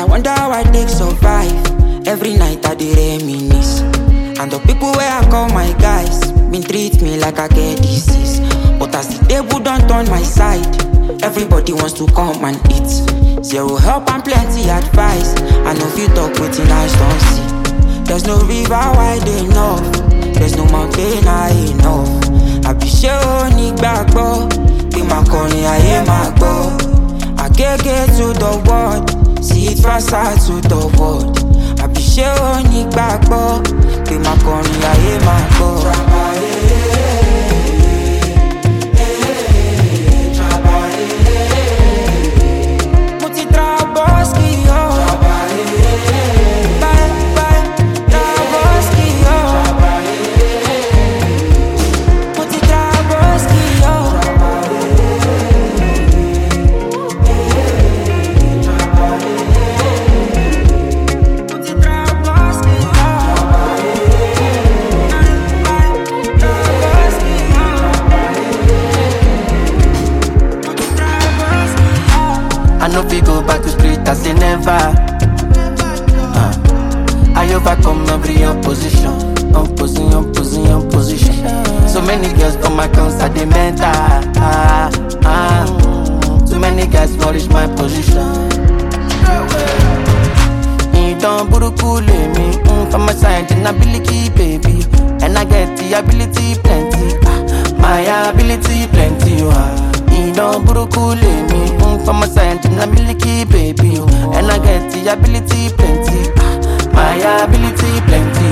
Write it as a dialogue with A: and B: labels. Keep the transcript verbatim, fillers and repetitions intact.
A: I wonder how I take survive. Every night I dey reminisce. And the people where I call my guys been treat me like I get disease. But as the table don't turn my side, everybody wants to come and eat. Zero help and plenty advice. I know if you talk with eyes don't see. There's no river wide enough. There's no mountain high enough. I be sure ni gbagbo. Be my corny, I hear my go. I get get to the world. See it faster to the world. I be sure ni gbagbo. Be my corny, I hear my go.
B: I know we go back to street as they never. uh, I overcome every opposition. Opposition, opposition, opposition. So many girls on my concert, they mental. ah, ah. Too many guys flourish my position. You don't buruku me mm, from my side, and ability, baby. And I get the ability plenty. ah, My ability plenty. ah. You don't buruku me mm, from my side, and ability, baby. And I get the ability plenty. ah, My ability plenty.